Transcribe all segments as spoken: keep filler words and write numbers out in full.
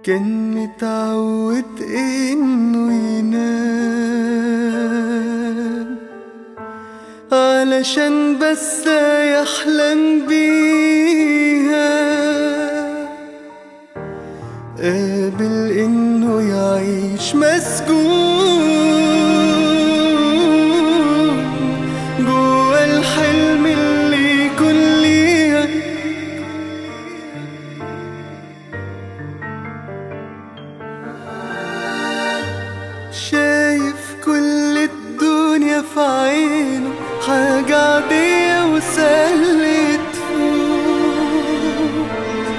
كان متعود انه ينام علشان بس يحلم بيها، قابل انه يعيش مسجون جوا الحلم اللي يكون ليها. شايف كل الدنيا في عينه حاجة عادية وسهلة تفوت،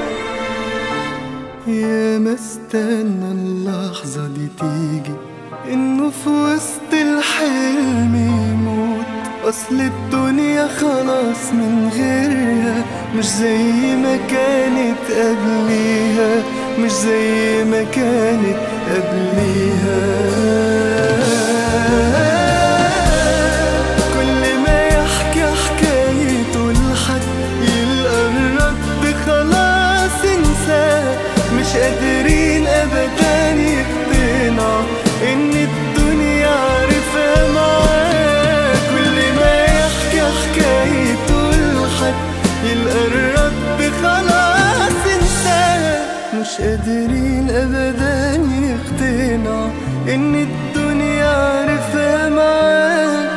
يا ما استنى اللحظة دي تيجي انه في وسط الحلم يموت. اصل الدنيا خلاص من غيرها مش زي ما كانت قبليها، مش زي ما كانت قبليها. كل ما يحكي حكايته لحد يلقى الرد خلاص انساه، مش قادرين ابدا يقتنعوا ان الدنيا عارفة معاه. كل ما يحكي حكايته لحد يلقى الرد خلاص انساه، مش قادرين ابدا يقتنعوا ان الدنيا عارفة معاه.